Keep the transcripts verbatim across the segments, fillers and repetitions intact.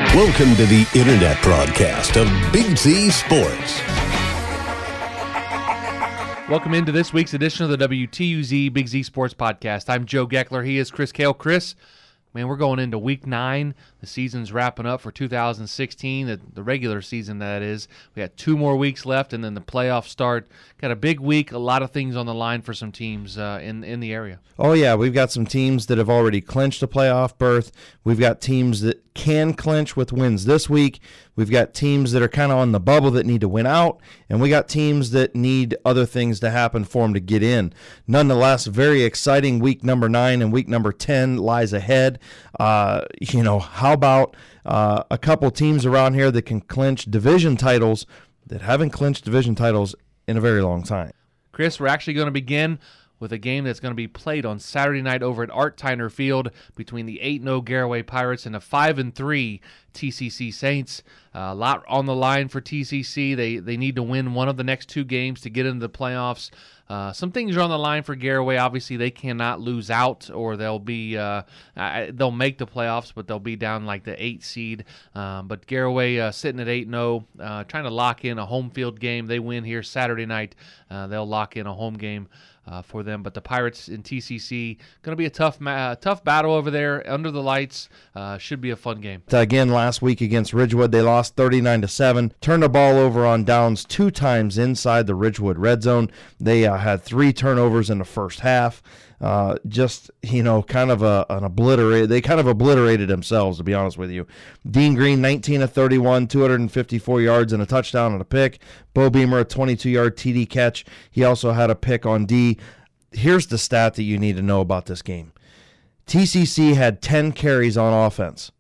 Welcome to the internet broadcast of Big Z Sports. Welcome into this week's edition of the W T U Z Big Z Sports Podcast. I'm Joe Geckler. He is Chris Kale. Chris, man, we're going into week nine. The season's wrapping up for two thousand sixteen, the, the regular season that is. We got two more weeks left, and then the playoffs start. Got a big week, a lot of things on the line for some teams uh, in, in the area. Oh, yeah, we've got some teams that have already clinched a playoff berth. We've got teams that can clinch with wins this week. We've got teams that are kind of on the bubble that need to win out, and we got teams that need other things to happen for them to get in. Nonetheless, very exciting week number nine and week number ten lies ahead. Uh, you know, how about uh, a couple teams around here that can clinch division titles that haven't clinched division titles in a very long time? Chris, we're actually going to begin with a game that's going to be played on Saturday night over at Art Tyner Field between the eight and oh Garaway Pirates and the five and three T C C Saints. Uh, a lot on the line for T C C. They they need to win one of the next two games to get into the playoffs. Uh, some things are on the line for Garaway. Obviously, they cannot lose out, or they'll be uh, they'll make the playoffs, but they'll be down like the eight seed. Um, but Garaway uh, sitting at eight and oh, uh, trying to lock in a home field game. They win here Saturday night. Uh, they'll lock in a home game Uh, for them. But the Pirates in T C C, going to be a tough ma- tough battle over there under the lights. Uh, should be a fun game. Again, last week against Ridgewood, they lost thirty-nine to seven. Turned the ball over on downs two times inside the Ridgewood red zone. They uh, had three turnovers in the first half. Uh, just, you know, kind of a, an obliterate. They kind of obliterated themselves, to be honest with you. Dean Green, nineteen of thirty-one, two hundred fifty-four yards and a touchdown and a pick. Bo Beamer, a twenty-two-yard T D catch. He also had a pick on D. Here's the stat that you need to know about this game. T C C had ten carries on offense.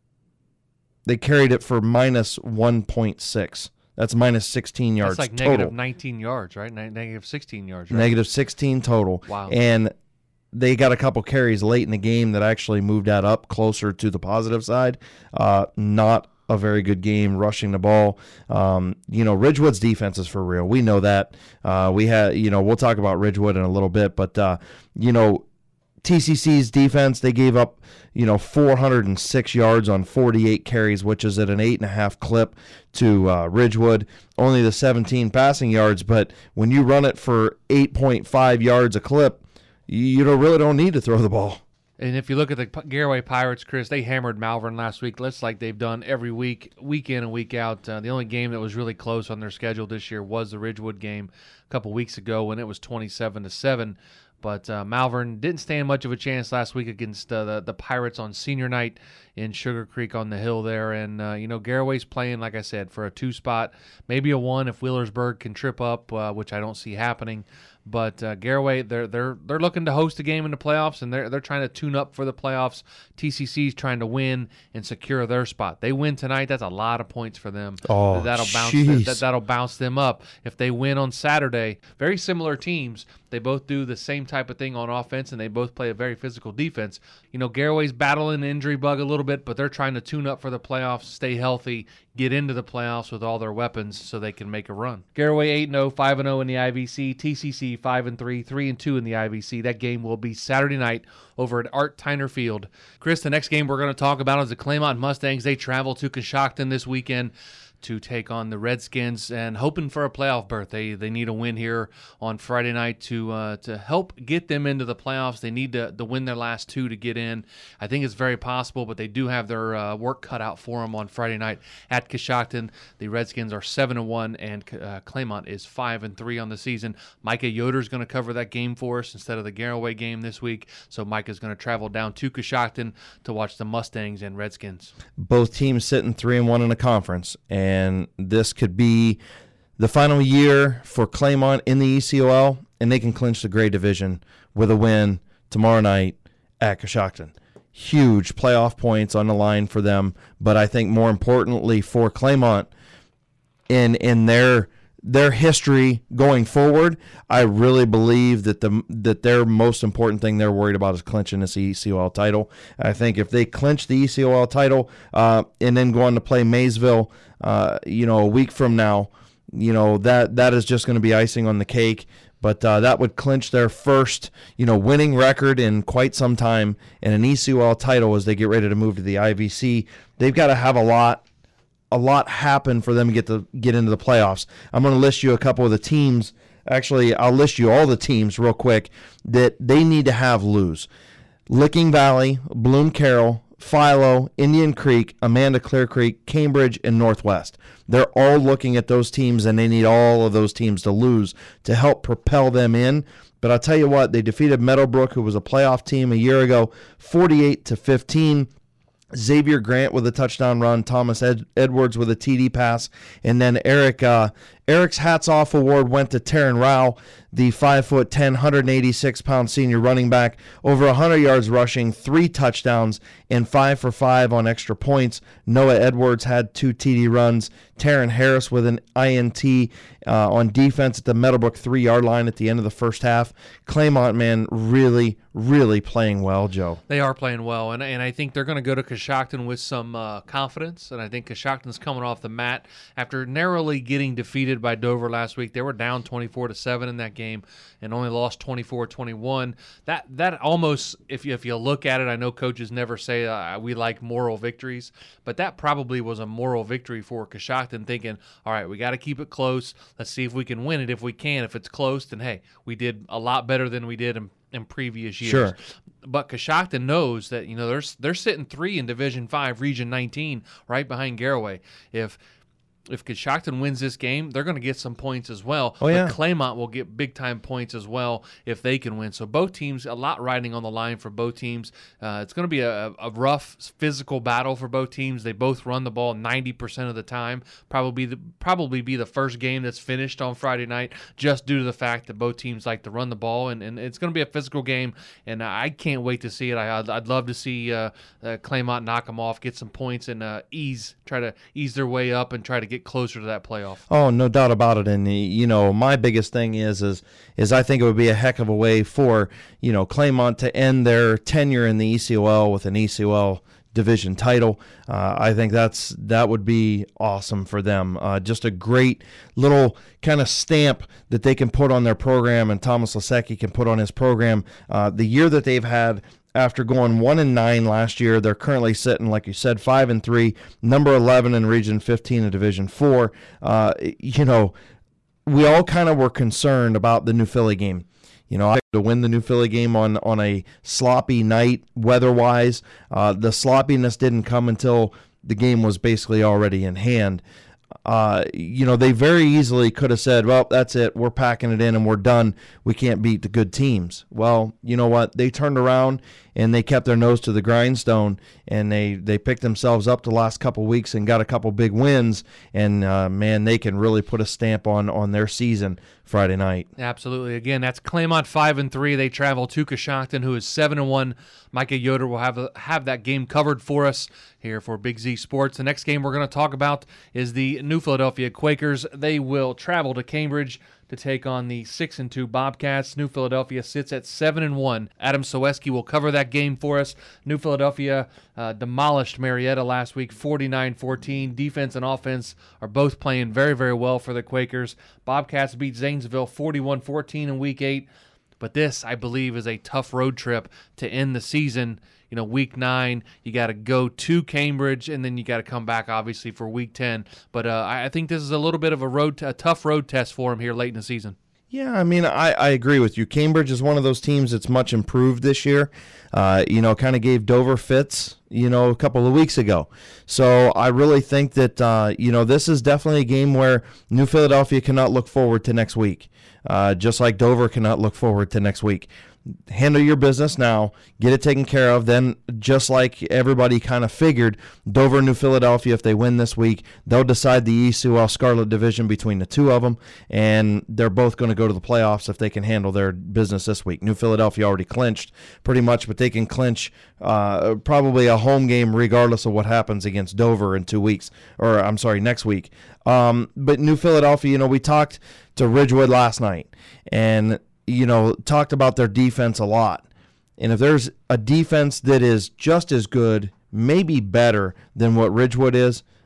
They carried it for minus one point six. That's minus sixteen yards total. That's like total. negative nineteen yards, right? Negative sixteen yards, right? Negative sixteen total. Wow. And they got a couple carries late in the game that actually moved that up closer to the positive side. Uh, not a very good game rushing the ball. Um, you know, Ridgewood's defense is for real. We know that. Uh, we had, you know, we'll talk about Ridgewood in a little bit, but, uh, you know, T C C's defense, they gave up, you know, four hundred six yards on forty-eight carries, which is at an eight and a half clip to uh, Ridgewood. Only the seventeen passing yards, but when you run it for eight point five yards a clip, you don't really don't need to throw the ball. And if you look at the Garaway Pirates, Chris, they hammered Malvern last week. Looks like they've done every week, week in and week out. Uh, the only game that was really close on their schedule this year was the Ridgewood game a couple weeks ago when it was twenty-seven to seven. But uh, Malvern didn't stand much of a chance last week against uh, the, the Pirates on senior night in Sugar Creek on the hill there. And, uh, you know, Garaway's playing, like I said, for a two spot, maybe a one if Wheelersburg can trip up, uh, which I don't see happening. But uh, Garaway, they're they're they're looking to host a game in the playoffs, and they're they're trying to tune up for the playoffs. T C C's trying to win and secure their spot. They win tonight, that's a lot of points for them. Oh, that'll bounce geez. that, that'll bounce them up. If they win on Saturday, very similar teams. They both do the same type of thing on offense, and they both play a very physical defense. You know, Garaway's battling the injury bug a little bit, but they're trying to tune up for the playoffs, stay healthy, get into the playoffs with all their weapons so they can make a run. Garaway eight and oh, five and oh in the I V C. T C C five and three, three and two in the I V C. That game will be Saturday night over at Art Tyner Field. Chris, the next game we're going to talk about is the Claymont Mustangs. They travel to Coshocton this weekend to take on the Redskins and hoping for a playoff berth. They they need a win here on Friday night to uh, to help get them into the playoffs. They need to, to win their last two to get in. I think it's very possible, but they do have their uh, work cut out for them on Friday night at Coshocton. The Redskins are seven and one, and uh, Claymont is five and three on the season. Micah Yoder is going to cover that game for us instead of the Garaway game this week. So Micah is going to travel down to Coshocton to watch the Mustangs and Redskins. Both teams sitting three and one in the conference, and And this could be the final year for Claymont in the E C O L, and they can clinch the Gray Division with a win tomorrow night at Coshocton. Huge playoff points on the line for them, but I think more importantly for Claymont, in in their their history going forward, I really believe that the that their most important thing they're worried about is clinching this E C O L title. I think if they clinch the E C O L title uh, and then go on to play Maysville, uh, you know, a week from now, you know, that that is just going to be icing on the cake. But uh, that would clinch their first, you know, winning record in quite some time and an E C U L title as they get ready to move to the I V C. They've got to have a lot, a lot happen for them to get to get into the playoffs. I'm going to list you a couple of the teams. Actually, I'll list you all the teams real quick that they need to have lose. Licking Valley, Bloom Carroll, Philo, Indian Creek, Amanda Clear Creek, Cambridge, and Northwest. They're all looking at those teams, and they need all of those teams to lose to help propel them in. But I'll tell you what, they defeated Meadowbrook, who was a playoff team a year ago, forty-eight to fifteen. Xavier Grant with a touchdown run, Thomas Ed- Edwards with a T D pass, and then Eric uh, Eric's Hats Off Award went to Taryn Rao, the five foot ten, one hundred eighty-six pound senior running back, over one hundred yards rushing, three touchdowns, and five for five on extra points. Noah Edwards had two T D runs. Taryn Harris with an I N T uh, on defense at the Meadowbrook three-yard line at the end of the first half. Claymont, man, really, really playing well, Joe. They are playing well, and and I think they're going to go to Coshocton with some uh, confidence, and I think Coshocton's coming off the mat after narrowly getting defeated by Dover last week. They were down twenty-four to seven in that game and only lost twenty-four twenty-one. That that almost, if you, if you look at it, I know coaches never say uh, we like moral victories, but that probably was a moral victory for Coshocton, thinking, all right, we got to keep it close. Let's see if we can win it. If we can, if it's close, then hey, we did a lot better than we did in, in previous years. Sure. But Coshocton knows that, you know, they're, they're sitting three in Division five, Region nineteen, right behind Garaway. If If Coshocton wins this game, they're going to get some points as well. Oh, yeah. But Claymont will get big-time points as well if they can win. So both teams, a lot riding on the line for both teams. Uh, it's going to be a, a rough physical battle for both teams. They both run the ball ninety percent of the time. Probably the, probably be the first game that's finished on Friday night just due to the fact that both teams like to run the ball. And, and it's going to be a physical game, and I can't wait to see it. I, I'd, I'd love to see uh, uh, Claymont knock them off, get some points, and uh, ease try to ease their way up and try to get closer to that playoff. Oh, no doubt about it. And you know, my biggest thing is is is I think it would be a heck of a way for, you know, Claymont to end their tenure in the E C O L with an E C O L division title. Uh, I think that's that would be awesome for them. Uh, just a great little kind of stamp that they can put on their program, and Thomas Lasecki can put on his program. Uh, the year that they've had. After going one and nine last year, they're currently sitting, like you said, five and three, number eleven in Region fifteen in Division Four. Uh, you know, we all kind of were concerned about the New Philly game. You know, I to win the New Philly game on on a sloppy night weather-wise. Uh, the sloppiness didn't come until the game was basically already in hand. Uh, you know, they very easily could have said, well, that's it. We're packing it in and we're done. We can't beat the good teams. Well, you know what? They turned around and they kept their nose to the grindstone, and they, they picked themselves up the last couple weeks and got a couple big wins. And, uh, man, they can really put a stamp on, on their season Friday night. Absolutely. Again, that's Claymont five and three. They travel to Coshocton, who is seven and one. Micah Yoder will have a, have that game covered for us here for Big Z Sports. The next game we're going to talk about is the New Philadelphia Quakers. They will travel to Cambridge to take on the six and two Bobcats. New Philadelphia sits at seven and one. Adam Soweski will cover that game for us. New Philadelphia uh, demolished Marietta last week, forty-nine fourteen. Defense and offense are both playing very, very well for the Quakers. Bobcats beat Zanesville forty-one fourteen in Week eight. But this, I believe, is a tough road trip to end the season. You know, Week nine, you got to go to Cambridge, and then you got to come back, obviously, for Week ten. But uh, I think this is a little bit of a road, a tough road test for him here late in the season. Yeah, I mean, I, I agree with you. Cambridge is one of those teams that's much improved this year. Uh, you know, kind of gave Dover fits, you know, a couple of weeks ago. So I really think that, uh, you know, this is definitely a game where New Philadelphia cannot look forward to next week, uh, just like Dover cannot look forward to next week. Handle your business now, get it taken care of. Then, just like everybody kind of figured, Dover and New Philadelphia, if they win this week, they'll decide the E C O L Scarlet Division between the two of them, and they're both going to go to the playoffs if they can handle their business this week. New Philadelphia already clinched pretty much, but they can clinch uh, probably a home game regardless of what happens against Dover in two weeks, or I'm sorry, next week. Um, but New Philadelphia, you know, we talked to Ridgewood last night, and you know, talked about their defense a lot. And if there's a defense that is just as good, maybe better than what Ridgewood is,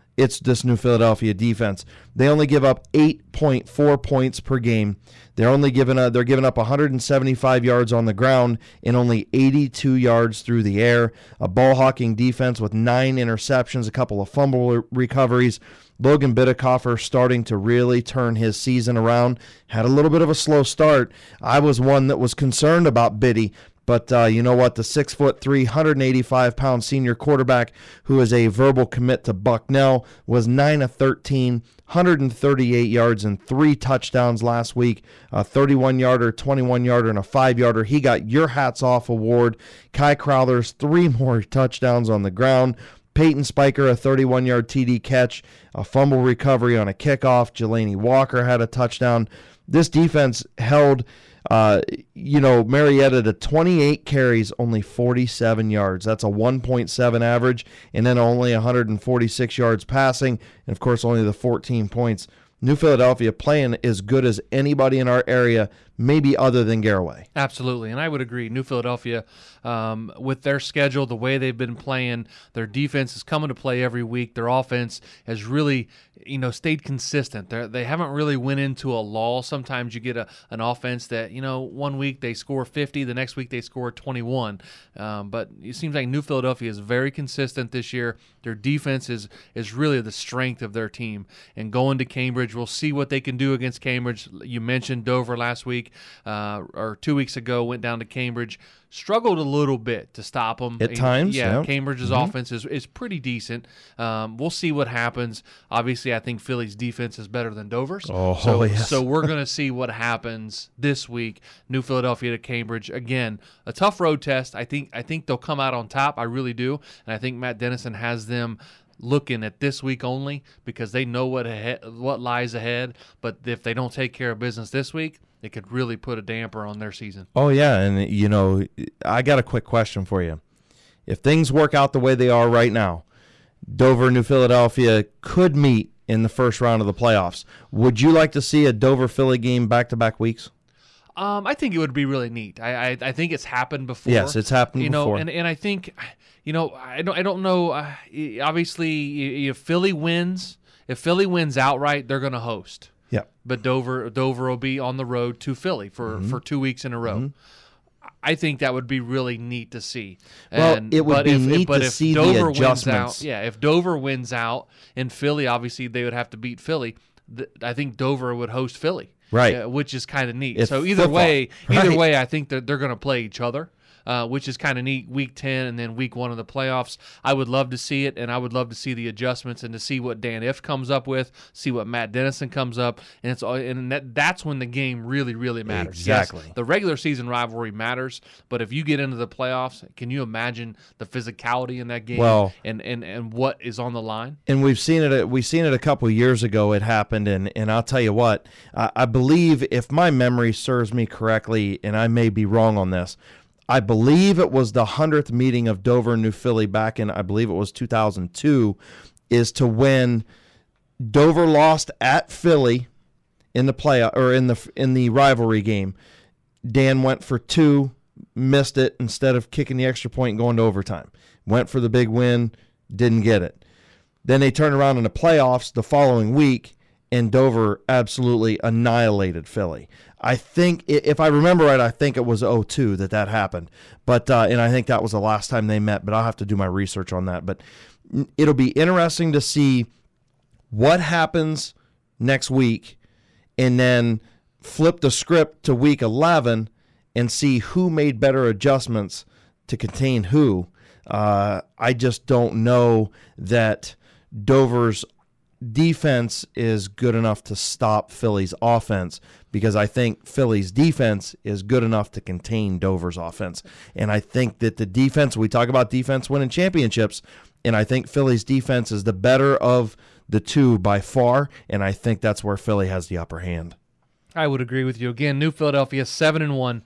it's this New Philadelphia defense. They only give up eight point four points per game. They're only giving a, they're giving up one hundred seventy-five yards on the ground and only eighty-two yards through the air. A ball hawking defense with nine interceptions, a couple of fumble re- recoveries. Logan Bittakofer starting to really turn his season around. Had a little bit of a slow start. I was one that was concerned about Biddy. But uh, you know what? The six foot three, one hundred eighty-five pound senior quarterback who is a verbal commit to Bucknell was nine of thirteen, one hundred thirty-eight yards and three touchdowns last week, a thirty-one yarder, twenty-one yarder, and a five yarder. He got your hats off award. Kai Crowther's three more touchdowns on the ground. Peyton Spiker, a thirty-one yard T D catch, a fumble recovery on a kickoff. Jelani Walker had a touchdown. This defense held Uh, you know, Marietta to twenty-eight carries, only forty-seven yards. That's a one point seven average, and then only one hundred forty-six yards passing, and of course only the fourteen points. New Philadelphia playing as good as anybody in our area, maybe other than Garaway. Absolutely, and I would agree. New Philadelphia, um, with their schedule, the way they've been playing, their defense is coming to play every week. Their offense has really, you know, stayed consistent. They're, they haven't really went into a lull. Sometimes you get a an offense that, you know, one week they score fifty, the next week they score twenty-one. Um, but it seems like New Philadelphia is very consistent this year. Their defense is is really the strength of their team. And going to Cambridge, we'll see what they can do against Cambridge. You mentioned Dover last week. Uh, or two weeks ago, went down to Cambridge, struggled a little bit to stop them. At times, yeah. yeah. Cambridge's Mm-hmm. offense is, is pretty decent. Um, we'll see what happens. Obviously, I think Philly's defense is better than Dover's. Oh, so, yes. So we're going to see what happens this week. New Philadelphia to Cambridge. Again, a tough road test. I think I think they'll come out on top. I really do. And I think Matt Dennison has them looking at this week only because they know what ahead, what lies ahead. But if they don't take care of business this week, it could really put a damper on their season. Oh, yeah, and, you know, I got a quick question for you. If things work out the way they are right now, Dover and New Philadelphia could meet in the first round of the playoffs. Would you like to see a Dover-Philly game back-to-back weeks? Um, I think it would be really neat. I, I I think it's happened before. Yes, it's happened you know, before. And, and I think, you know, I don't I don't know. Uh, obviously, if Philly wins, if Philly wins outright, they're going to host. Yeah. But Dover Dover will be on the road to Philly for, Mm-hmm. for two weeks in a row. Mm-hmm. I think that would be really neat to see. Well, and, it would but be if, neat but to if see the Dover wins adjustments. out, yeah, if Dover wins out and Philly, obviously they would have to beat Philly. Th- I think Dover would host Philly, Right. uh, which is kind of neat. It's so either football. way, either Right. way, I think that they're going to play each other. Uh, which is kind of neat, week ten and then week one of the playoffs. I would love to see it, and I would love to see the adjustments and to see what Dan Iff comes up with, see what Matt Dennison comes up, and it's all, and that, that's when the game really, really matters. Exactly. Yes, the regular season rivalry matters, but if you get into the playoffs, can you imagine the physicality in that game Well- and, and, and what is on the line? And we've seen it. We've seen it a couple of years ago. It happened, and and I'll tell you what. I, I believe, if my memory serves me correctly, and I may be wrong on this, I believe it was the hundredth meeting of Dover and New Philly back in, I believe it was two thousand two, is to when Dover lost at Philly in the play or in the in the rivalry game. Dan went for two, missed it instead of kicking the extra point and going to overtime. Went for the big win, didn't get it. Then they turned around in the playoffs the following week, and Dover absolutely annihilated Philly. I think, if I remember right, I think it was oh two that that happened. But uh, and I think that was the last time they met, but I'll have to do my research on that. But it'll be interesting to see what happens next week and then flip the script to week eleven and see who made better adjustments to contain who. Uh, I just don't know that Dover's defense is good enough to stop Philly's offense, because I think Philly's defense is good enough to contain Dover's offense. And I think that the defense, we talk about defense winning championships, and I think Philly's defense is the better of the two by far, and I think that's where Philly has the upper hand. I would agree with you. Again, New Philadelphia seven and one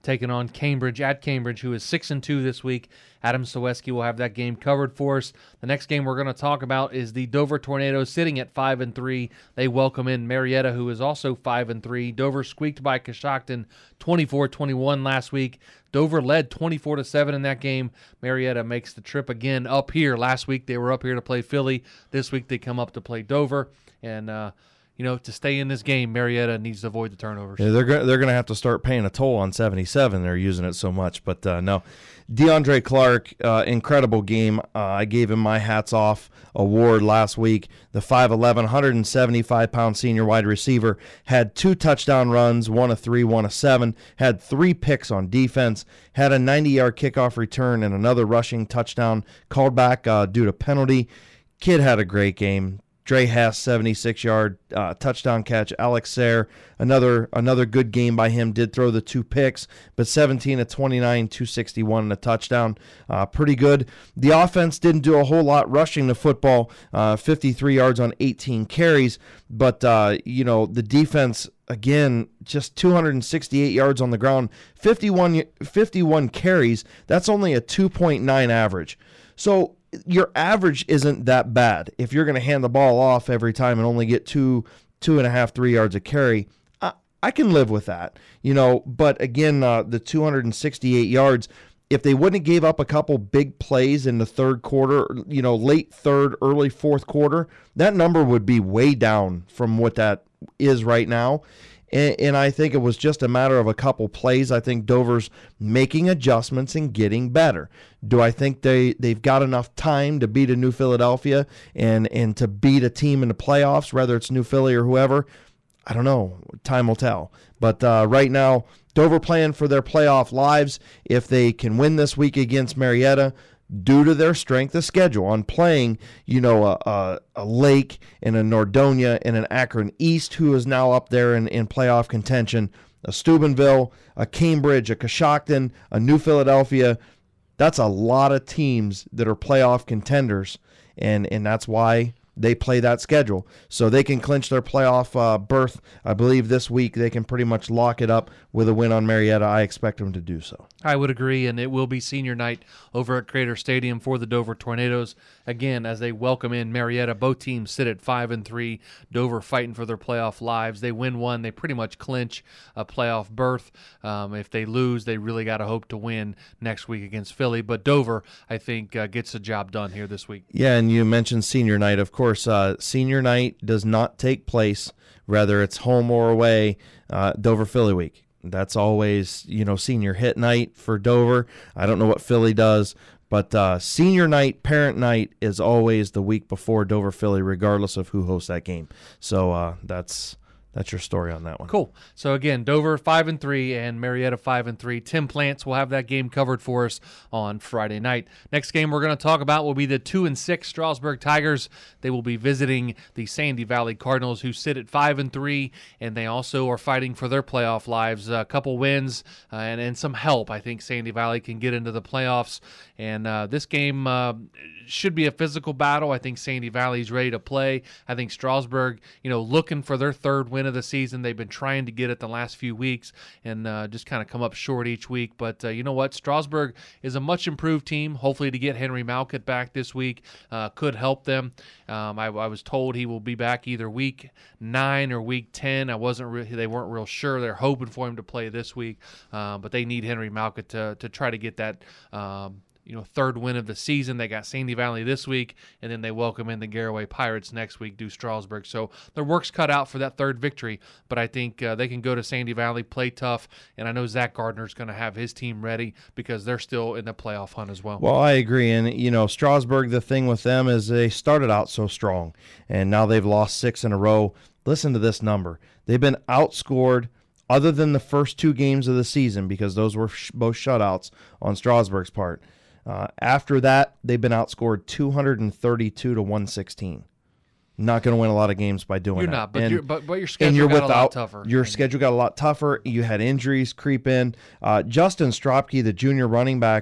taking on Cambridge at Cambridge, who is six and two this week. Adam Soweski will have that game covered for us. The next game we're going to talk about is the Dover Tornadoes sitting at five and three. They welcome in Marietta, who is also five and three. Dover squeaked by Coshocton twenty-four twenty-one last week. Dover led twenty-four to seven in that game. Marietta makes the trip again up here. Last week they were up here to play Philly. This week they come up to play Dover. And uh You know, to stay in this game, Marietta needs to avoid the turnovers. Yeah, they're go- they're going to have to start paying a toll on seventy-seven. They're using it so much. But uh, no, DeAndre Clark, uh, incredible game. Uh, I gave him my hats off award last week. The five eleven, one hundred seventy-five pound senior wide receiver had two touchdown runs, one a three, one a seven, had three picks on defense, had a ninety-yard kickoff return and another rushing touchdown called back uh, due to penalty. Kid had a great game. Dre Hess, seventy-six-yard uh, touchdown catch. Alex Sayre, another another good game by him. Did throw the two picks, but seventeen of twenty-nine, two sixty-one and a touchdown. Uh, pretty good. The offense didn't do a whole lot rushing the football, uh, fifty-three yards on eighteen carries, but uh, you know the defense, again, just two hundred sixty-eight yards on the ground, fifty-one, fifty-one carries. That's only a two point nine average. So your average isn't that bad. If you're going to hand the ball off every time and only get two, two and a half, three yards a carry, I, I can live with that, you know. But again, uh, the two hundred sixty-eight yards, if they wouldn't have gave up a couple big plays in the third quarter, you know, late third, early fourth quarter, that number would be way down from what that is right now. And, and I think it was just a matter of a couple plays. I think Dover's making adjustments and getting better. Do I think they, they've got enough time to beat a New Philadelphia and, and to beat a team in the playoffs, whether it's New Philly or whoever? I don't know. Time will tell. But uh, right now, Dover playing for their playoff lives. If they can win this week against Marietta, due to their strength of schedule on playing, you know, a, a, a Lake and a Nordonia and an Akron East, who is now up there in, in playoff contention, a Steubenville, a Cambridge, a Coshocton, a New Philadelphia. That's a lot of teams that are playoff contenders, and, and that's why they play that schedule. So they can clinch their playoff uh, berth. I believe this week they can pretty much lock it up with a win on Marietta. I expect them to do so. I would agree, and it will be senior night over at Crater Stadium for the Dover Tornadoes. Again, as they welcome in Marietta, both teams sit at five and three. Dover fighting for their playoff lives. They win one, they pretty much clinch a playoff berth. Um, if they lose, they really got to hope to win next week against Philly. But Dover, I think, uh, gets the job done here this week. Yeah, and you mentioned senior night. Of course, uh, senior night does not take place, whether it's home or away, uh, Dover Philly week. That's always, you know, senior hit night for Dover. I don't know what Philly does, but uh, senior night, parent night is always the week before Dover Philly, regardless of who hosts that game. So uh, that's that's your story on that one. Cool. So again, Dover five and three and Marietta five and three. Tim Plants will have that game covered for us on Friday night. Next game we're going to talk about will be the two and six Strasburg Tigers. They will be visiting the Sandy Valley Cardinals, who sit at five and three, and they also are fighting for their playoff lives. A couple wins uh, and and some help. I think Sandy Valley can get into the playoffs. And uh, this game uh, should be a physical battle. I think Sandy Valley's ready to play. I think Strasburg, you know, looking for their third win of the season. They've been trying to get it the last few weeks and uh, just kind of come up short each week. But uh, you know what? Strasburg is a much improved team. Hopefully to get Henry Malkett back this week uh, could help them. Um, I, I was told he will be back either week nine or week ten. I wasn't re- they weren't real sure. They're hoping for him to play this week, uh, but they need Henry Malkett to to try to get that um, you know, third win of the season. They got Sandy Valley this week, and then they welcome in the Garaway Pirates next week, do Strasburg. So their work's cut out for that third victory, but I think uh, they can go to Sandy Valley, play tough, and I know Zach Gardner's going to have his team ready because they're still in the playoff hunt as well. Well, I agree, and, you know, Strasburg, the thing with them is they started out so strong, and now they've lost six in a row. Listen to this number. They've been outscored other than the first two games of the season, because those were sh- both shutouts on Strasburg's part. Uh, after that, they've been outscored two hundred thirty-two to one sixteen. Not going to win a lot of games by doing you're that. not, but, and, you're, but, but your schedule and you're got without, a lot tougher. Your and, schedule got a lot tougher. You had injuries creep in. Uh, Justin Stropke, the junior running back,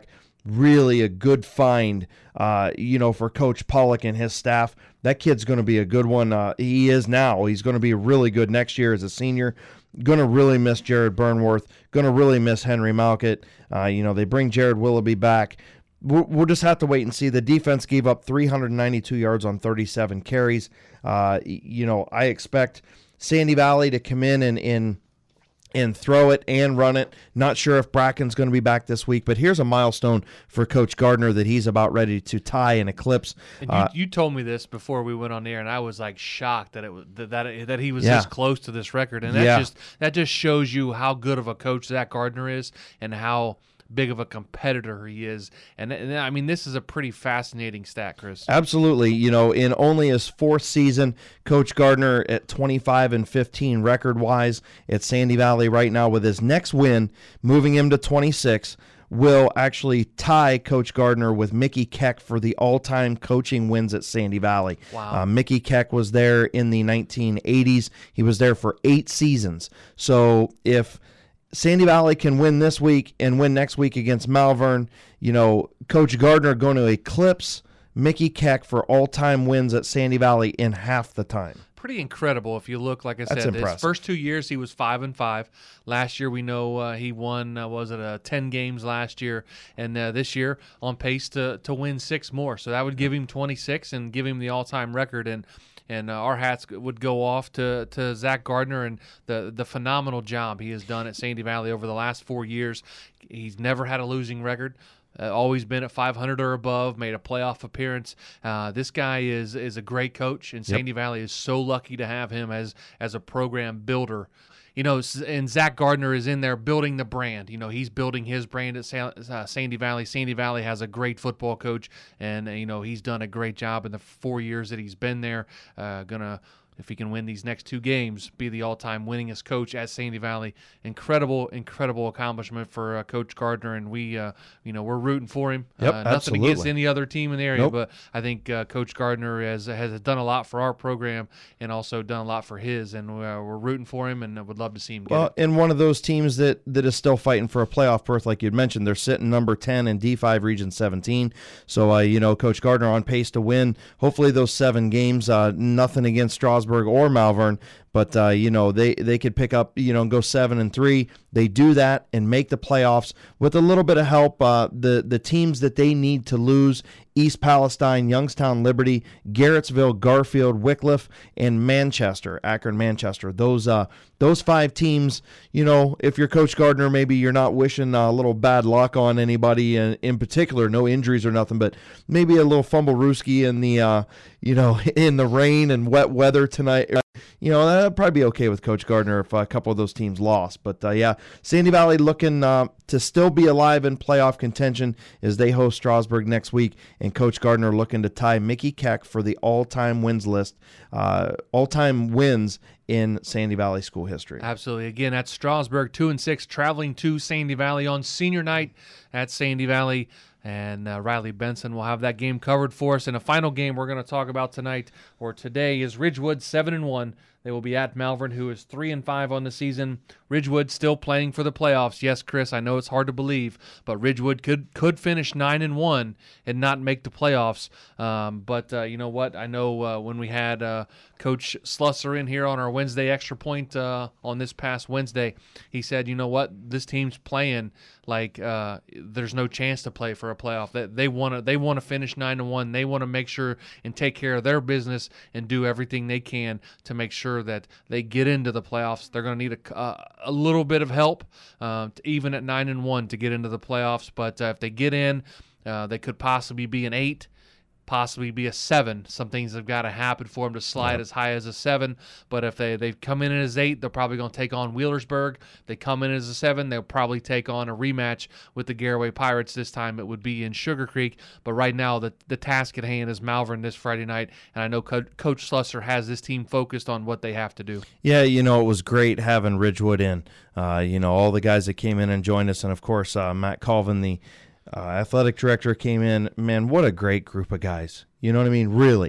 really a good find, uh, you know, for Coach Pollock and his staff. That kid's going to be a good one. Uh, he is now. He's going to be really good next year as a senior. Going to really miss Jared Burnworth. Going to really miss Henry Malkett. Uh, you know, they bring Jared Willoughby back. We'll, we'll just have to wait and see. The defense gave up three hundred ninety-two yards on thirty-seven carries. Uh, you know, I expect Sandy Valley to come in and in. and throw it and run it. Not sure if Bracken's going to be back this week, but here's a milestone for Coach Gardner that he's about ready to tie and eclipse. And you, Uh, you told me this before we went on the air, and I was like shocked that it was that that, that he was Yeah. this close to this record, and that Yeah. just that just shows you how good of a coach Zach Gardner is, and how big of a competitor he is. And, and I mean, this is a pretty fascinating stat, Chris. Absolutely. You know, in only his fourth season, Coach Gardner at twenty-five and fifteen record-wise at Sandy Valley right now, with his next win, moving him to twenty-six, will actually tie Coach Gardner with Mickey Keck for the all-time coaching wins at Sandy Valley. Wow. Uh, Mickey Keck was there in the nineteen eighties. He was there for eight seasons. So if Sandy Valley can win this week and win next week against Malvern, you know, Coach Gardner going to eclipse Mickey Keck for all-time wins at Sandy Valley in half the time. Pretty incredible if you look. Like I That's said, impressive. his first two years he was five and five. Last year we know uh, he won uh, was it uh, ten games last year, and uh, this year on pace to to win six more. So that would give him twenty-six and give him the all-time record. And and uh, our hats would go off to to Zach Gardner and the the phenomenal job he has done at Sandy Valley over the last four years. He's never had a losing record. Uh, always been at five hundred or above, made a playoff appearance. Uh, this guy is is a great coach, and Sandy yep. Valley is so lucky to have him as as a program builder. You know, and Zach Gardner is in there building the brand. You know, he's building his brand at Sa- uh, Sandy Valley. Sandy Valley has a great football coach, and, uh, you know, he's done a great job in the four years that he's been there. Uh, gonna, if he can win these next two games, be the all-time winningest coach at Sandy Valley. Incredible, incredible accomplishment for uh, Coach Gardner, and we, uh, you know, we're rooting for him. Yep, uh, nothing absolutely. against any other team in the area, Nope. but I think uh, Coach Gardner has has done a lot for our program and also done a lot for his, and uh, we're rooting for him, and would love to see him get Well, it. and one of those teams that, that is still fighting for a playoff berth, like you'd mentioned, they're sitting number ten in D five Region seventeen. So, uh, you know, Coach Gardner on pace to win, hopefully those seven games, uh, nothing against Strasburg or Malvern, but, uh, you know, they, they could pick up, you know, and go seven and three. They do that and make the playoffs with a little bit of help. Uh, the, the teams that they need to lose, East Palestine, Youngstown Liberty, Garrettsville, Garfield, Wycliffe, and Manchester, Akron, Manchester. Those uh, those five teams, you know, if you're Coach Gardner, maybe you're not wishing a little bad luck on anybody in, in particular, no injuries or nothing, but maybe a little fumble-rooski in the, uh, you know, in the rain and wet weather tonight. You know, that'd probably be okay with Coach Gardner if a couple of those teams lost. But, uh, yeah, Sandy Valley looking uh, to still be alive in playoff contention as they host Strasburg next week, and Coach Gardner looking to tie Mickey Keck for the all-time wins list, uh, all-time wins in Sandy Valley school history. Absolutely. Again, that's Strasburg, two and six, traveling to Sandy Valley on senior night at Sandy Valley. And uh, Riley Benson will have that game covered for us. And a final game we're going to talk about tonight or today is Ridgewood seven and one. They will be at Malvern, who is three and five on the season. Ridgewood still playing for the playoffs. Yes, Chris, I know it's hard to believe, but Ridgewood could could finish nine and one and not make the playoffs. Um, but uh, you know what? I know uh, when we had uh, Coach Slusser in here on our Wednesday Extra Point uh, on this past Wednesday, he said, you know what? This team's playing like uh, there's no chance to play for a playoff. They, they want to they want to finish nine and one. They want to make sure and take care of their business and do everything they can to make sure that they get into the playoffs. They're going to need a, uh, a little bit of help, uh, to, even at nine and one, to get into the playoffs. But uh, if they get in, uh, they could possibly be an eight, possibly be a seven. Some things have got to happen for them to slide yeah. as high as a seven. But if they, they come in as eight, they're probably going to take on Wheelersburg. If they come in as a seven, they'll probably take on a rematch with the Garaway Pirates. This time it would be in Sugar Creek. But right now the, the task at hand is Malvern this Friday night. And I know Co- Coach Slusser has this team focused on what they have to do. Yeah, you know, it was great having Ridgewood in. Uh, you know, all the guys that came in and joined us. And, of course, uh, Matt Colvin, the Uh, athletic director, came in. Man, what a great group of guys. You know what I mean? Really.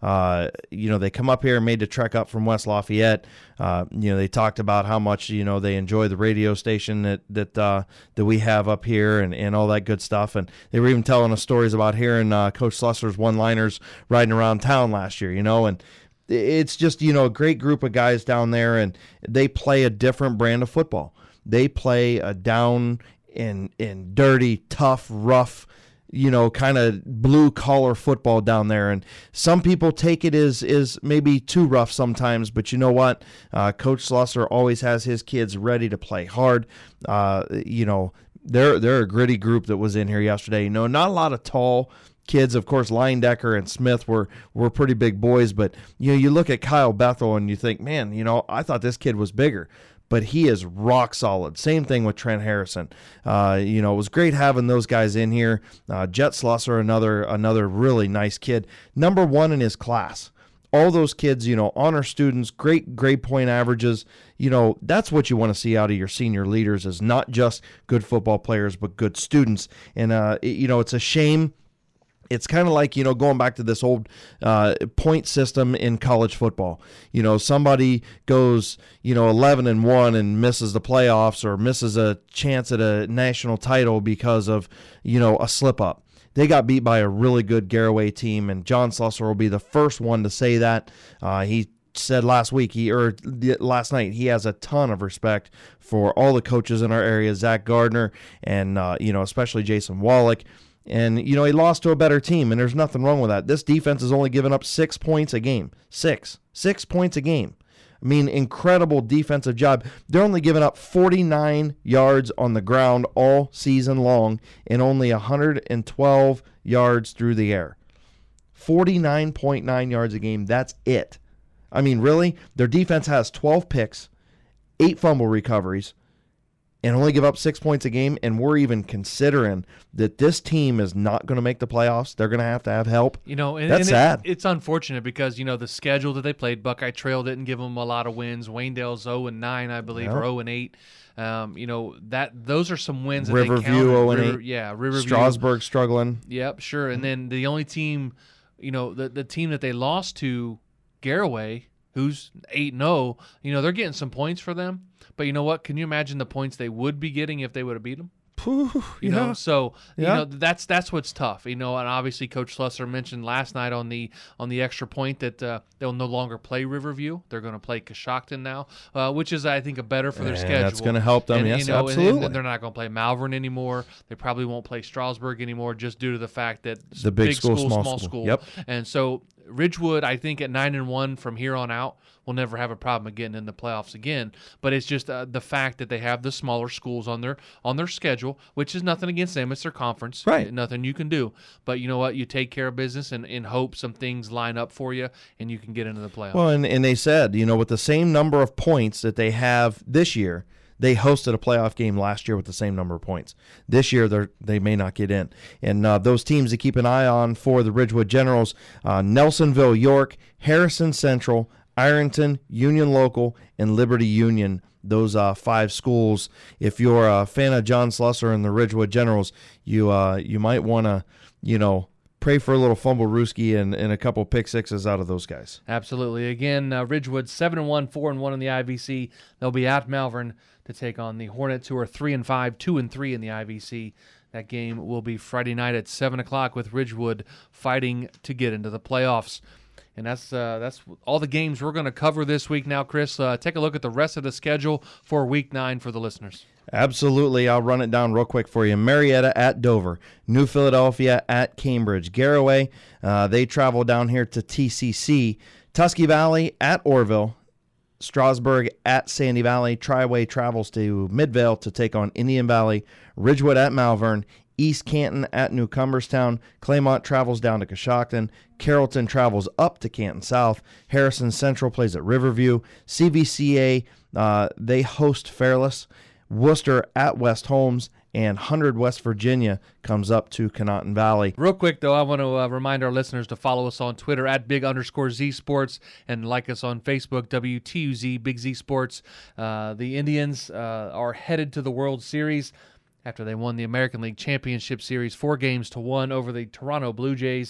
Uh, you know, they come up here and made the trek up from West Lafayette. Uh, you know, they talked about how much, you know, they enjoy the radio station that that uh, that we have up here and, and all that good stuff. And they were even telling us stories about hearing uh, Coach Slusser's one-liners riding around town last year, you know, and it's just, you know, a great group of guys down there, and they play a different brand of football. They play a down and, and dirty, tough, rough, you know, kind of blue-collar football down there. And some people take it as, as maybe too rough sometimes, but you know what? Uh, Coach Slusser always has his kids ready to play hard. Uh, you know, they're, they're a gritty group that was in here yesterday. You know, not a lot of tall kids. Of course, Leindecker and Smith were were pretty big boys, but you know, you look at Kyle Bethel and you think, man, you know, I thought this kid was bigger, but he is rock solid. Same thing with Trent Harrison. Uh, you know, it was great having those guys in here. Uh, Jet Slusser, another another really nice kid, number one in his class. All those kids, you know, honor students, great grade point averages. You know, that's what you want to see out of your senior leaders, is not just good football players, but good students. And, uh, it, you know, it's a shame. It's kind of like, you know, going back to this old uh, point system in college football. You know, somebody goes, you know, eleven and one and misses the playoffs or misses a chance at a national title because of, you know, a slip up. They got beat by a really good Garaway team, and John Slusser will be the first one to say that. Uh, he said last week, he or last night, he has a ton of respect for all the coaches in our area, Zach Gardner, and, uh, you know, especially Jason Wallach. And, you know, he lost to a better team, and there's nothing wrong with that. This defense has only given up six points a game. Six. Six points a game. I mean, incredible defensive job. They're only giving up forty-nine yards on the ground all season long and only one hundred twelve yards through the air. forty-nine point nine yards a game. That's it. I mean, really? Their defense has twelve picks, eight fumble recoveries, and only give up six points a game, and we're even considering that this team is not going to make the playoffs. They're going to have to have help. You know, and, That's and sad. It, it's unfortunate because, you know, the schedule that they played, Buckeye Trail didn't give them a lot of wins. Waynedale's oh and nine, I believe, Yep. or oh and eight. Um, you know, that those are some wins that Riverview they counted. oh and River, eight. Yeah, Riverview. Strasburg struggling. Yep, sure. And then the only team, you know, the, the team that they lost to, Garaway, who's eight and oh, you know, they're getting some points for them. But you know what? Can you imagine the points they would be getting if they would have beat them? Whew, You yeah. know, so Yeah. you know that's that's what's tough. You know, and obviously Coach Slusser mentioned last night on the on the extra point that uh, they'll no longer play Riverview. They're going to play Coshocton now, uh, which is I think a better for their And schedule. that's gonna help them, And, yes, you know, and- absolutely. And, they're not going to play Malvern anymore. They probably won't play Strasburg anymore, just due to the fact that The big school, small small school. school. Yep. And so Ridgewood, I think at nine and one from here on out, will never have a problem of getting in the playoffs again. But it's just uh, the fact that they have the smaller schools on their on their schedule, which is nothing against them. It's their conference, Right. Nothing you can do. But you know what? You take care of business and in hope some things line up for you, and you can get into the playoffs. Well, and, and they said, you know, with the same number of points that they have this year, they hosted a playoff game last year with the same number of points. This year, they they may not get in. And uh, those teams to keep an eye on for the Ridgewood Generals, uh, Nelsonville, York, Harrison Central, Ironton, Union Local, and Liberty Union, those uh, five schools. If you're a fan of John Slusser and the Ridgewood Generals, you uh, you might want to, you know, pray for a little fumble rooski and, and a couple pick sixes out of those guys. Absolutely. Again, uh, Ridgewood seven and one, four and one in the I V C. They'll be at Malvern to take on the Hornets, who are three and five, two and three in the I V C. That game will be Friday night at seven o'clock with Ridgewood fighting to get into the playoffs. And that's uh, that's all the games we're going to cover this week now, Chris. Uh, take a look at the rest of the schedule for week nine for the listeners. Absolutely. I'll run it down real quick for you. Marietta at Dover. New Philadelphia at Cambridge. Garaway, uh, they travel down here to T C C. Tusky Valley at Orville. Strasburg at Sandy Valley. Triway travels to Midvale to take on Indian Valley. Ridgewood at Malvern. East Canton at New Cumberstown. Claymont travels down to Coshocton. Carrollton travels up to Canton South. Harrison Central plays at Riverview. C V C A, uh, they host Fairless. Worcester at West Holmes. And one hundred West Virginia comes up to Conotton Valley. Real quick, though, I want to uh, remind our listeners to follow us on Twitter at big underscore Z Sports and like us on Facebook, W T U Z, Big Z Sports. Uh, the Indians uh, are headed to the World Series after they won the American League Championship Series four games to one over the Toronto Blue Jays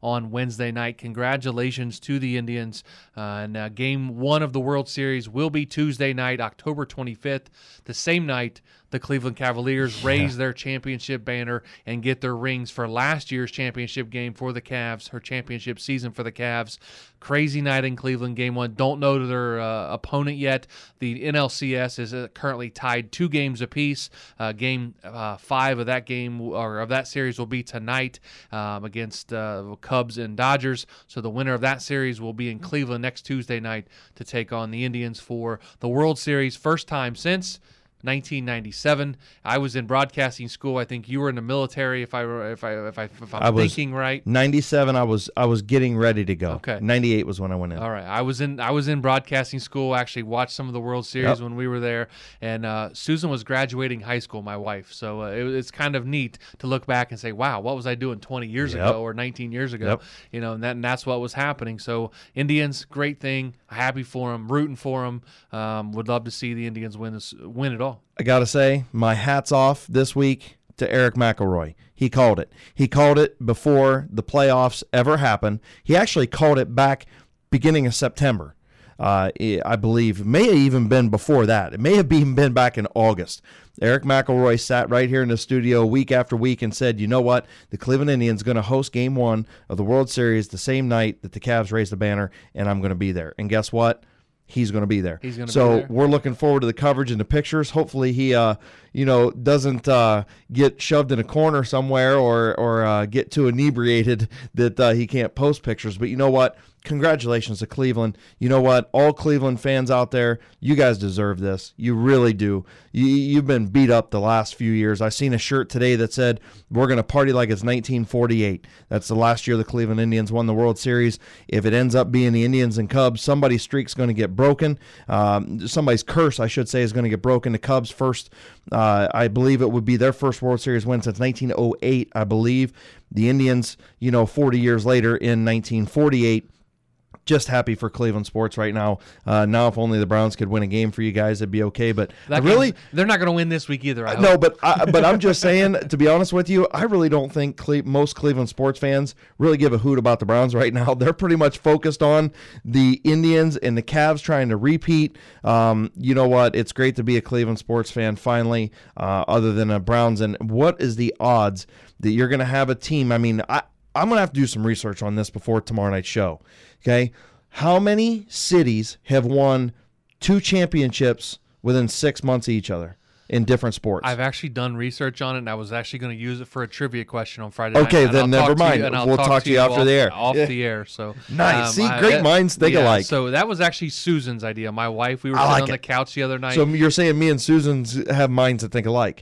on Wednesday night. Congratulations to the Indians. Uh, and uh, game one of the World Series will be Tuesday night, October twenty-fifth, the same night the Cleveland Cavaliers yeah. raise their championship banner and get their rings for last year's championship game for the Cavs, her championship season for the Cavs. Crazy night in Cleveland, game one. Don't know their uh, opponent yet. The N L C S is uh, currently tied two games apiece. Uh, game uh, five of that game or of that series will be tonight um, against uh, Cubs and Dodgers. So the winner of that series will be in Cleveland next Tuesday night to take on the Indians for the World Series. First time since nineteen ninety-seven. I was in broadcasting school. I think you were in the military, if I if I if I if I'm I was thinking right. ninety-seven. I was I was getting ready to go. Okay. ninety-eight was when I went in. All right. I was in I was in broadcasting school. Actually watched some of the World Series Yep. when we were there. And uh, Susan was graduating high school, my wife. So uh, it, it's kind of neat to look back and say, wow, what was I doing twenty years Yep. ago or nineteen years ago? Yep. You know, and, that, and that's what was happening. So Indians, great thing. Happy for them, rooting for them. Um, would love to see the Indians win this, win it all. I got to say, my hat's off this week to Eric McElroy. He called it. He called it before the playoffs ever happened. He actually called it back beginning of September. Uh, I believe it may have even been before that. It may have even been back in August. Eric McElroy sat right here in the studio week after week and said, you know what? The Cleveland Indians going to host game one of the World Series the same night that the Cavs raise the banner, and I'm going to be there. And guess what? He's going to be there. He's going to so be there. We're looking forward to the coverage and the pictures. Hopefully he, uh, you know, doesn't uh, get shoved in a corner somewhere or or uh, get too inebriated that uh, he can't post pictures. But you know what? Congratulations to Cleveland. You know what? All Cleveland fans out there, you guys deserve this. You really do. You, you've been beat up the last few years. I seen a shirt today that said, we're going to party like it's nineteen forty-eight. That's the last year the Cleveland Indians won the World Series. If it ends up being the Indians and Cubs, somebody's streak's going to get broken. Um, somebody's curse, I should say, is going to get broken. The Cubs first, uh, I believe it would be their first World Series win since nineteen oh eight, I believe. The Indians, you know, forty years later in nineteen forty-eight. Just happy for Cleveland sports right now. Uh, now, if only the Browns could win a game for you guys, it'd be okay. But I really, game, they're not going to win this week either. I no, hope. but I, but I'm just saying. To be honest with you, I really don't think Cle- most Cleveland sports fans really give a hoot about the Browns right now. They're pretty much focused on the Indians and the Cavs trying to repeat. Um, you know what? It's great to be a Cleveland sports fan finally, uh, other than a Browns. And what is the odds that you're going to have a team? I mean, I. I'm going to have to do some research on this before tomorrow night's show, okay? How many cities have won two championships within six months of each other in different sports? I've actually done research on it, and I was actually going to use it for a trivia question on Friday night. Okay, then never mind. We'll talk to you after off, the air. Off Yeah. the air. So nice. Um, See, I- great that- minds think yeah, alike. So that was actually Susan's idea. My wife, we were I sitting like on the it. couch the other night. So you're saying me and Susan have minds that think alike?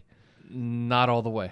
Not all the way.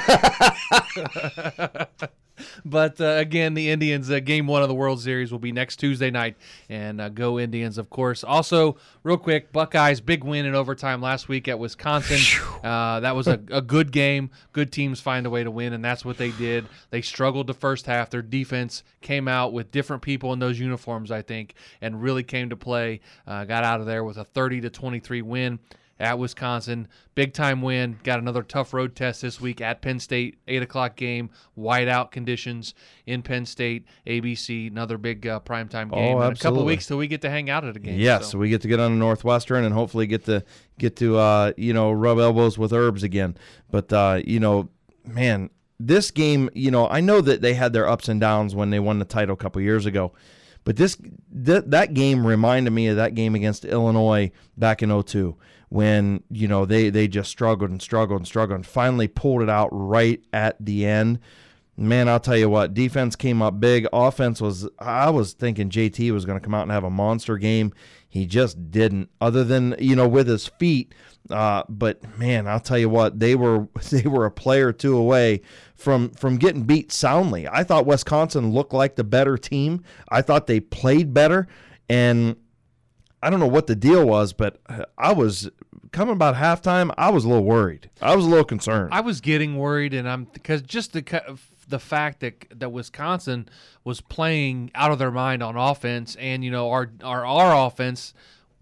But uh, again, the Indians, uh, game one of the World Series will be next Tuesday night, and uh, go Indians, of course. Also, real quick, Buckeyes, big win in overtime last week at Wisconsin. Uh, that was a, a good game. Good teams find a way to win, and that's what they did. They struggled the first half. Their defense came out with different people in those uniforms, I think, and really came to play. Uh, got out of there with a thirty to twenty-three win at Wisconsin. Big time win. Got another tough road test this week at Penn State. eight o'clock game. Whiteout conditions in Penn State. A B C. Another big uh, primetime game. Oh, In a couple absolutely. weeks till we get to hang out at a game. Yes, so. we get to get on the Northwestern and hopefully get to get to uh, you know rub elbows with Herbs again. But uh, you know, man, this game, you know, I know that they had their ups and downs when they won the title a couple years ago. But this th- that game reminded me of that game against Illinois back in oh two when, you know, they, they just struggled and struggled and struggled and finally pulled it out right at the end. Man, I'll tell you what, defense came up big. Offense was, I was thinking J T was going to come out and have a monster game. He just didn't, other than, you know, with his feet. Uh, but man, I'll tell you what, they were they were a player or two away from from getting beat soundly. I thought Wisconsin looked like the better team. I thought they played better, and I don't know what the deal was, but I was coming about halftime. I was a little worried. I was a little concerned. I was getting worried, and I'm because just the the fact that that Wisconsin was playing out of their mind on offense, and you know our our our offense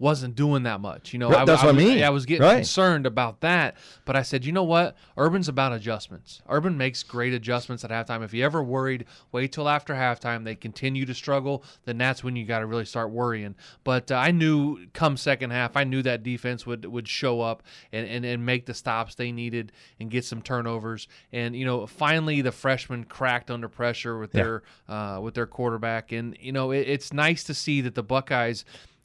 wasn't doing that much. You know, Right, I, that's I what I was, mean. I was getting Right. concerned about that, but I said, you know what? Urban's about adjustments. Urban makes great adjustments at halftime. If you ever worried, wait till after halftime. They continue to struggle, then that's when you got to really start worrying. But uh, I knew come second half, I knew that defense would would show up and, and, and make the stops they needed and get some turnovers. And, you know, finally the freshmen cracked under pressure with Yeah. their uh, with their quarterback. And, you know, it, it's nice to see that the Buckeyes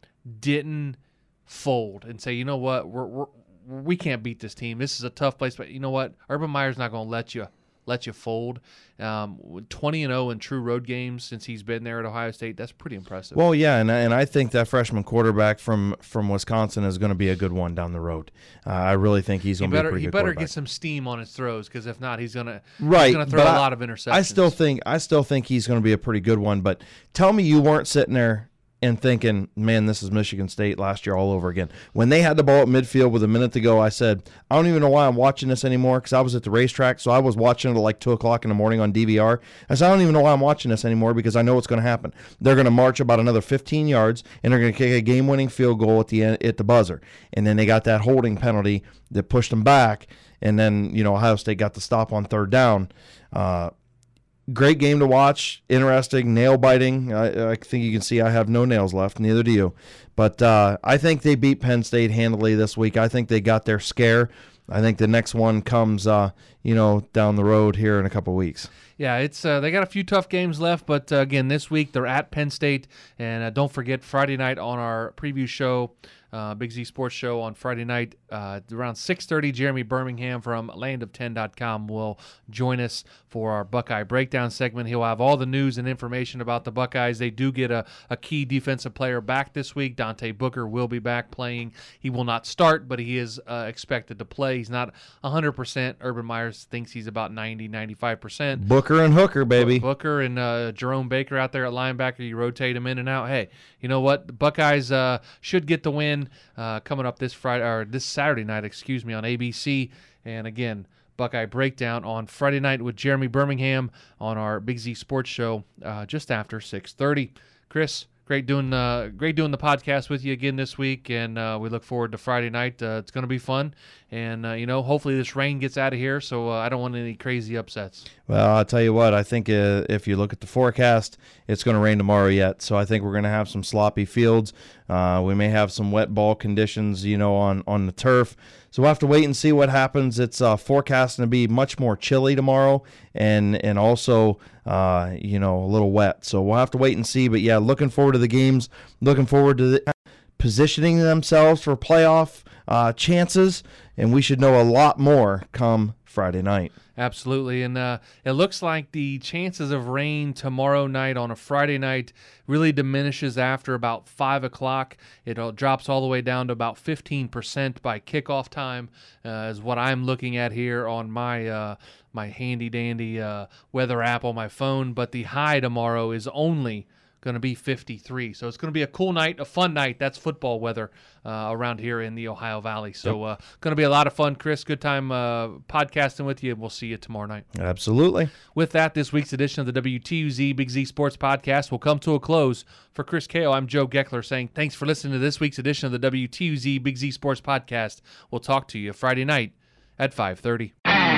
didn't fold and say, you know what, we're, we're we can't beat this team. This is a tough place, but you know what, Urban Meyer's not going to let you let you fold. Um, twenty and oh in true road games since he's been there at Ohio State. That's pretty impressive. Well, yeah, and and I think that freshman quarterback from from Wisconsin is going to be a good one down the road. Uh, I really think he's he going to be a better pretty he good better quarterback. get some steam on his throws, because if not, he's going to Right, he's going to throw but a I- lot of interceptions. I still think I still think he's going to be a pretty good one. But tell me you weren't sitting there and thinking, man, this is Michigan State last year all over again. When they had the ball at midfield with a minute to go, I said, I don't even know why I'm watching this anymore, because I was at the racetrack, so I was watching it at like two o'clock in the morning on D V R. I said, I don't even know why I'm watching this anymore, because I know what's going to happen. They're going to march about another fifteen yards, and they're going to kick a game-winning field goal at the end, at the buzzer. And then they got that holding penalty that pushed them back, and then, you know, Ohio State got the stop on third down. Uh, Great game to watch, interesting, nail-biting. I, I think you can see I have no nails left, neither do you. But uh, I think they beat Penn State handily this week. I think they got their scare. I think the next one comes, uh, you know, down the road here in a couple weeks. Yeah, it's uh, they got a few tough games left, but uh, again, this week they're at Penn State, and uh, don't forget Friday night on our preview show, uh, Big Z Sports Show on Friday night uh, around six thirty. Jeremy Birmingham from land of ten dot com will join us for our Buckeye Breakdown segment. He'll have all the news and information about the Buckeyes. They do get a, a key defensive player back this week. Dante Booker will be back playing. He will not start, but he is uh, expected to play. He's not one hundred percent. Urban Meyer thinks he's about ninety, ninety-five percent. Booker and Hooker, baby. Booker and uh, Jerome Baker out there at linebacker. You rotate them in and out. Hey, you know what? The Buckeyes uh, should get the win uh, coming up this Friday or this Saturday night, excuse me, on A B C. And again, Buckeye Breakdown on Friday night with Jeremy Birmingham on our Big Z Sports Show uh, just after six thirty. Chris, great doing uh, great doing the podcast with you again this week, and uh, we look forward to Friday night. Uh, it's going to be fun, and uh, you know, hopefully this rain gets out of here, so uh, I don't want any crazy upsets. Well, I'll tell you what, I think uh, if you look at the forecast, it's going to rain tomorrow yet. So I think we're going to have some sloppy fields. Uh, we may have some wet ball conditions, you know, on, on the turf. So we'll have to wait and see what happens. It's uh, forecasting to be much more chilly tomorrow and and also, uh, you know, a little wet. So we'll have to wait and see. But, yeah, looking forward to the games, looking forward to the, positioning themselves for playoff uh, chances, and we should know a lot more come Friday night. Absolutely, and uh, it looks like the chances of rain tomorrow night on a Friday night really diminishes after about five o'clock. It all drops all the way down to about fifteen percent by kickoff time, uh, is what I'm looking at here on my uh, my handy-dandy uh, weather app on my phone. But the high tomorrow is only going to be fifty-three. So it's going to be a cool night, a fun night. That's football weather uh, around here in the Ohio Valley. So uh, going to be a lot of fun, Chris. Good time uh, podcasting with you. We'll see you tomorrow night. Absolutely. With that, this week's edition of the W T U Z Big Z Sports Podcast will come to a close. For Chris Kao, I'm Joe Geckler saying thanks for listening to this week's edition of the W T U Z Big Z Sports Podcast. We'll talk to you Friday night at five thirty.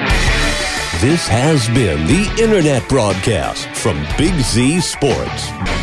This has been the Internet broadcast from Big Z Sports.